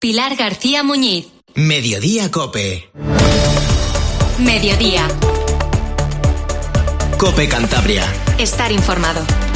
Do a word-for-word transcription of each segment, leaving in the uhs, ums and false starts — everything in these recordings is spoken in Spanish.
Pilar García Muñiz. Mediodía Cope. Mediodía. Cope Cantabria. Estar informado.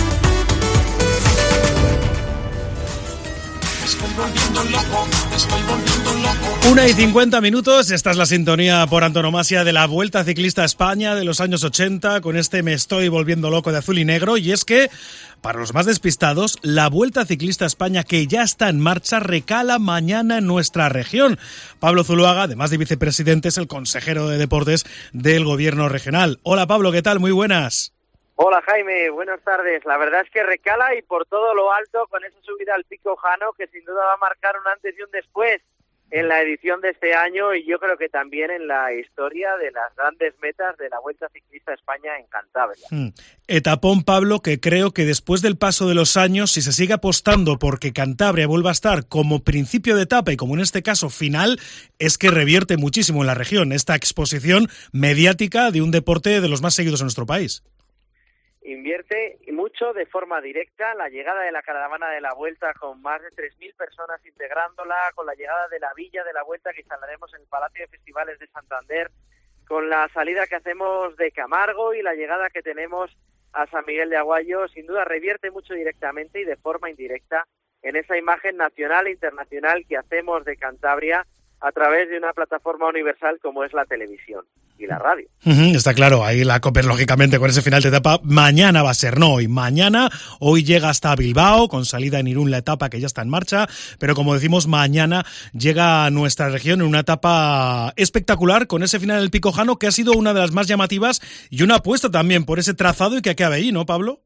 Una y cincuenta minutos, esta es la sintonía por antonomasia de la Vuelta Ciclista a España de los años ochenta, con este Me estoy volviendo loco de azul y negro, y es que, para los más despistados, la Vuelta Ciclista a España, que ya está en marcha, recala mañana en nuestra región. Pablo Zuluaga, además de vicepresidente, es el consejero de deportes del gobierno regional. Hola Pablo, ¿qué tal? Muy buenas. Hola Jaime, buenas tardes. La verdad es que recala y por todo lo alto con esa subida al Pico Jano que sin duda va a marcar un antes y un después en la edición de este año y yo creo que también en la historia de las grandes metas de la Vuelta Ciclista a España en Cantabria. Hmm. Etapón, Pablo, que creo que después del paso de los años, si se sigue apostando porque Cantabria vuelva a estar como principio de etapa y como en este caso final, es que revierte muchísimo en la región esta exposición mediática de un deporte de los más seguidos en nuestro país. Invierte mucho de forma directa la llegada de la caravana de la Vuelta con más de tres mil personas integrándola, con la llegada de la Villa de la Vuelta que instalaremos en el Palacio de Festivales de Santander, con la salida que hacemos de Camargo y la llegada que tenemos a San Miguel de Aguayo. Sin duda revierte mucho directamente y de forma indirecta en esa imagen nacional e internacional que hacemos de Cantabria a través de una plataforma universal como es la televisión y la radio. Uh-huh, está claro, ahí la Cope, lógicamente, con ese final de etapa, mañana va a ser, no hoy, mañana, hoy llega hasta Bilbao, con salida en Irún la etapa que ya está en marcha, pero como decimos, mañana llega a nuestra región en una etapa espectacular, con ese final del Pico Jano, que ha sido una de las más llamativas, y una apuesta también por ese trazado y que acabe ahí, ¿no, Pablo?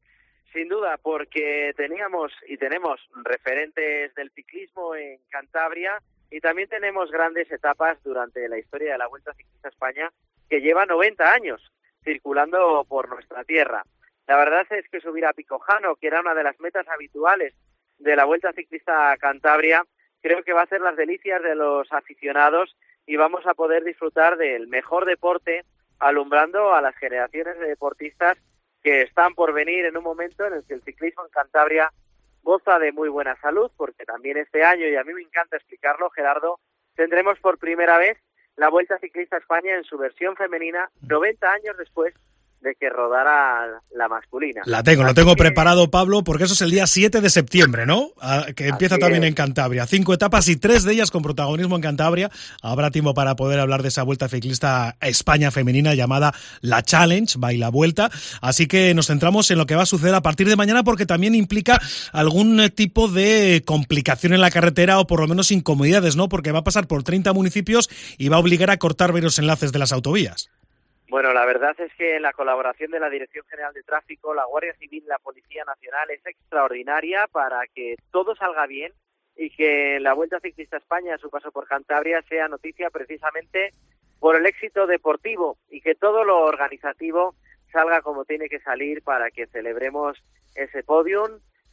Sin duda, porque teníamos y tenemos referentes del ciclismo en Cantabria, y también tenemos grandes etapas durante la historia de la Vuelta Ciclista a España que lleva noventa años circulando por nuestra tierra. La verdad es que subir a Pico Jano, que era una de las metas habituales de la Vuelta Ciclista a Cantabria, creo que va a hacer las delicias de los aficionados y vamos a poder disfrutar del mejor deporte alumbrando a las generaciones de deportistas que están por venir en un momento en el que el ciclismo en Cantabria goza de muy buena salud, porque también este año, y a mí me encanta explicarlo, Gerardo, tendremos por primera vez la Vuelta Ciclista a España en su versión femenina, noventa años después de que rodara la masculina. La tengo, lo tengo preparado, Pablo, porque eso es el día siete de septiembre, ¿no? Que empieza también en Cantabria. Cinco etapas y tres de ellas con protagonismo en Cantabria. Habrá tiempo para poder hablar de esa Vuelta Ciclista a España femenina llamada la Challenge, by la Vuelta. Así que nos centramos en lo que va a suceder a partir de mañana, porque también implica algún tipo de complicación en la carretera o por lo menos incomodidades, ¿no? Porque va a pasar por treinta municipios y va a obligar a cortar varios enlaces de las autovías. Bueno, la verdad es que la colaboración de la Dirección General de Tráfico, la Guardia Civil y la Policía Nacional es extraordinaria para que todo salga bien y que la Vuelta Ciclista a España, a su paso por Cantabria, sea noticia precisamente por el éxito deportivo y que todo lo organizativo salga como tiene que salir para que celebremos ese podium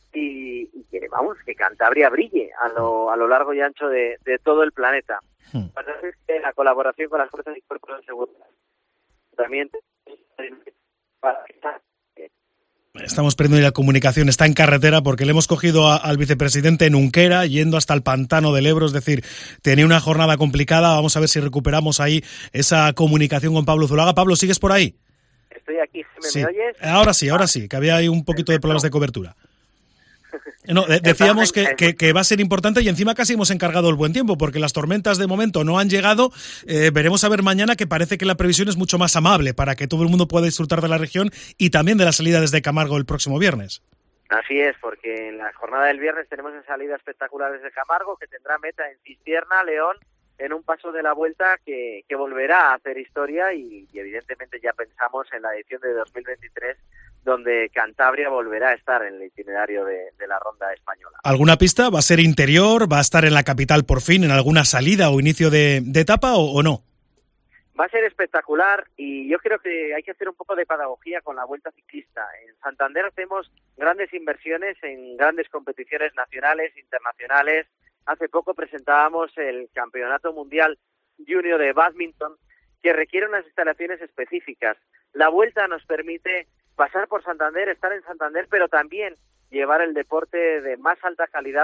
y, y que, vamos, que Cantabria brille a lo, a lo largo y ancho de, de todo el planeta. Hmm. La verdad es que la colaboración con las fuerzas y cuerpos de seguridad también para Estamos perdiendo la comunicación, está en carretera porque le hemos cogido a, al vicepresidente en Unquera, yendo hasta el pantano del Ebro, es decir, tenía una jornada complicada. Vamos a ver si recuperamos ahí esa comunicación con Pablo Zuluaga. Pablo, ¿sigues por ahí? Estoy aquí, ¿me, sí. ¿me oyes? Ahora sí, ahora sí, que había ahí un poquito de problemas de cobertura. No, de- decíamos que, que, que va a ser importante y encima casi hemos encargado el buen tiempo porque las tormentas de momento no han llegado. Eh, veremos a ver mañana, que parece que la previsión es mucho más amable para que todo el mundo pueda disfrutar de la región y también de la salida desde Camargo el próximo viernes. Así es, porque en la jornada del viernes tenemos esa salida espectacular desde Camargo que tendrá meta en Cistierna, León, en un paso de la Vuelta que, que volverá a hacer historia y, y evidentemente ya pensamos en la edición de dos mil veintitrés, donde Cantabria volverá a estar en el itinerario de, de la ronda española. ¿Alguna pista? ¿Va a ser interior? ¿Va a estar en la capital por fin, en alguna salida o inicio de, de etapa o, o no? Va a ser espectacular y yo creo que hay que hacer un poco de pedagogía con la Vuelta Ciclista. En Santander hacemos grandes inversiones en grandes competiciones nacionales, internacionales. Hace poco presentábamos el Campeonato Mundial Junior de Bádminton, que requiere unas instalaciones específicas. La Vuelta nos permite pasar por Santander, estar en Santander, pero también llevar el deporte de más alta calidad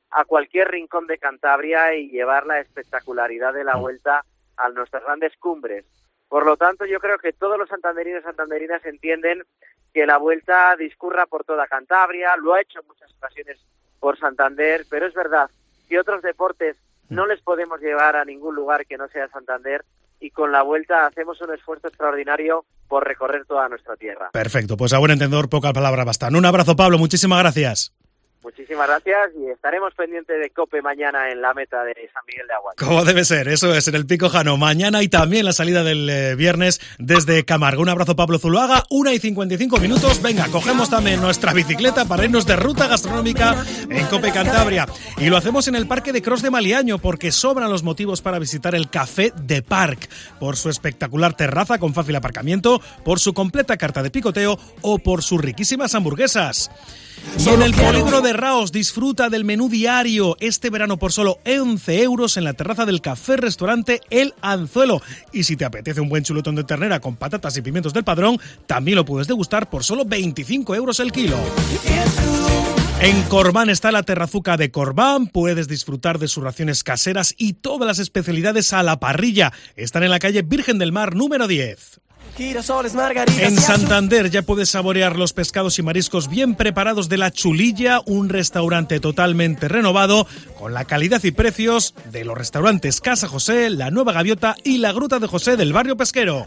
a cualquier rincón de Cantabria y llevar la espectacularidad de la Vuelta a nuestras grandes cumbres. Por lo tanto, yo creo que todos los santanderinos y santanderinas entienden que la Vuelta discurra por toda Cantabria, lo ha hecho en muchas ocasiones por Santander, pero es verdad que otros deportes no les podemos llevar a ningún lugar que no sea Santander, y con la Vuelta hacemos un esfuerzo extraordinario por recorrer toda nuestra tierra. Perfecto, pues a buen entendedor pocas palabras bastan. Un abrazo, Pablo, muchísimas gracias. Muchísimas gracias y estaremos pendientes de COPE mañana en la meta de San Miguel de Aguas. Como debe ser, eso es, en el Pico Jano. Mañana y también la salida del eh, viernes desde Camargo. Un abrazo, Pablo Zuluaga, una y cincuenta y cinco minutos. Venga, cogemos también nuestra bicicleta para irnos de ruta gastronómica en COPE Cantabria. Y lo hacemos en el Parque de Cros de Maliaño, porque sobran los motivos para visitar el Café de Parc, por su espectacular terraza con fácil aparcamiento, por su completa carta de picoteo o por sus riquísimas hamburguesas. Y en el polígono de Raos disfruta del menú diario este verano por solo once euros en la terraza del café-restaurante El Anzuelo. Y si te apetece un buen chuletón de ternera con patatas y pimientos del Padrón, también lo puedes degustar por solo veinticinco euros el kilo. En Corbán está la terrazuca de Corbán, puedes disfrutar de sus raciones caseras y todas las especialidades a la parrilla. Están en la calle Virgen del Mar número diez. En Santander ya puedes saborear los pescados y mariscos bien preparados de La Chulilla, un restaurante totalmente renovado con la calidad y precios de los restaurantes Casa José, La Nueva Gaviota y La Gruta de José del barrio pesquero.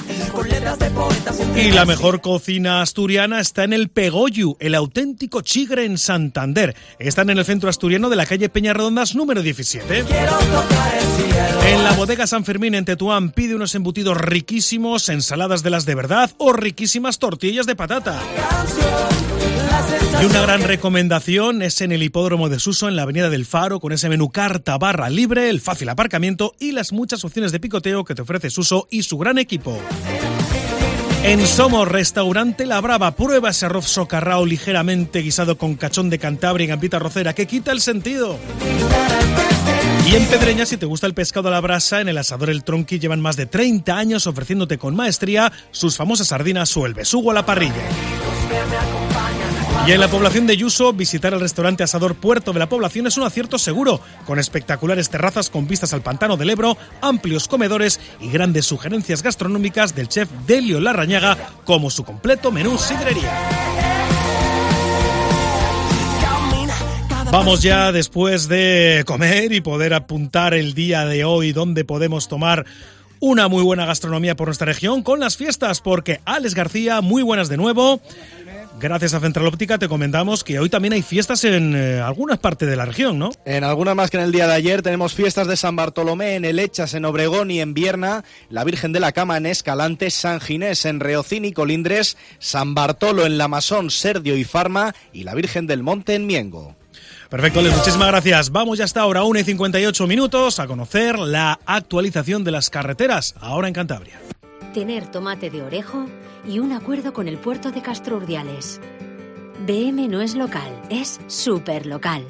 Y la mejor cocina asturiana está en el Pegoyu, el auténtico chigre en Santander. Están en el centro asturiano de la calle Peñarredondas número diecisiete. En la bodega San Fermín en Tetuán pide unos embutidos riquísimos, ensaladas de las de verdad o riquísimas tortillas de patata. Y una gran recomendación es en el hipódromo de Suso, en la avenida del Faro, con ese menú carta barra libre, el fácil aparcamiento y las muchas opciones de picoteo que te ofrece Suso y su gran equipo. En Somos, restaurante La Brava, prueba ese arroz socarrao ligeramente guisado con cachón de Cantabria y gambita rocera que quita el sentido. Y en Pedreña, si te gusta el pescado a la brasa, en el asador El Tronqui llevan más de treinta años ofreciéndote con maestría sus famosas sardinas o el besugo a la parrilla. Y en la población de Yuso, visitar el restaurante Asador Puerto de la Población es un acierto seguro, con espectaculares terrazas con vistas al pantano del Ebro, amplios comedores y grandes sugerencias gastronómicas del chef Delio Larrañaga, como su completo menú sidrería. Vamos ya, después de comer y poder apuntar el día de hoy donde podemos tomar una muy buena gastronomía por nuestra región con las fiestas, porque Alex García, muy buenas de nuevo. Gracias a Central Óptica te comentamos que hoy también hay fiestas en eh, algunas partes de la región, ¿no? En algunas más que en el día de ayer. Tenemos fiestas de San Bartolomé en Elechas, en Obregón y en Vierna, la Virgen de la Cama en Escalante, San Ginés en Reocín y Colindres, San Bartolo en Lamasón, Serdio y Farma y la Virgen del Monte en Miengo. Perfecto, Les, muchísimas gracias. Vamos ya hasta ahora, una y cincuenta y ocho minutos, a conocer la actualización de las carreteras, ahora en Cantabria. Tener tomate de orejo y un acuerdo con el puerto de Castro Urdiales. B M no es local, es súper local.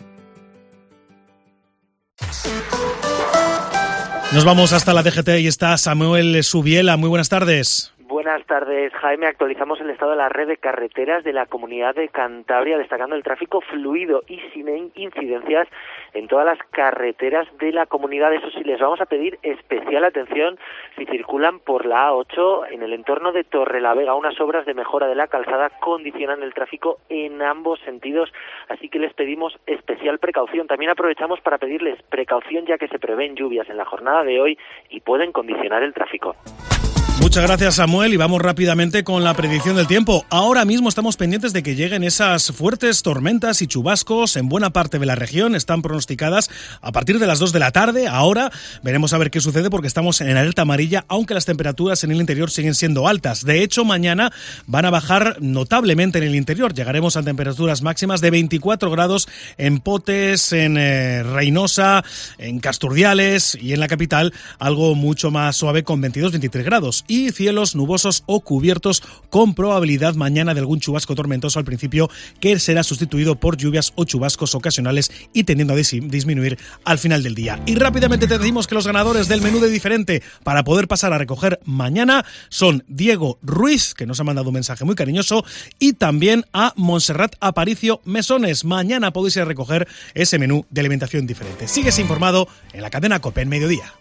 Nos vamos hasta la D G T y está Samuel Subiela. Muy buenas tardes. Buenas tardes, Jaime. Actualizamos el estado de la red de carreteras de la Comunidad de Cantabria, destacando el tráfico fluido y sin incidencias en todas las carreteras de la comunidad. Eso sí, les vamos a pedir especial atención si circulan por la A ocho en el entorno de Torrelavega. Unas obras de mejora de la calzada condicionan el tráfico en ambos sentidos, así que les pedimos especial precaución. También aprovechamos para pedirles precaución, ya que se prevén lluvias en la jornada de hoy y pueden condicionar el tráfico. Muchas gracias, Samuel, y vamos rápidamente con la predicción del tiempo. Ahora mismo estamos pendientes de que lleguen esas fuertes tormentas y chubascos en buena parte de la región. Están pronosticadas a partir de las dos de la tarde. Ahora veremos a ver qué sucede porque estamos en alerta amarilla, aunque las temperaturas en el interior siguen siendo altas. De hecho, mañana van a bajar notablemente en el interior. Llegaremos a temperaturas máximas de veinticuatro grados en Potes, en eh, Reynosa, en Casturdiales y en la capital algo mucho más suave con veintidós a veintitrés grados. despejados y cielos nubosos o cubiertos con probabilidad mañana de algún chubasco tormentoso al principio, que será sustituido por lluvias o chubascos ocasionales y tendiendo a dis- disminuir al final del día. Y rápidamente te decimos que los ganadores del menú de diferente para poder pasar a recoger mañana son Diego Ruiz, que nos ha mandado un mensaje muy cariñoso, y también a Montserrat Aparicio Mesones. Mañana podéis ir a recoger ese menú de alimentación diferente. Sigues informado en la cadena COPE en Mediodía.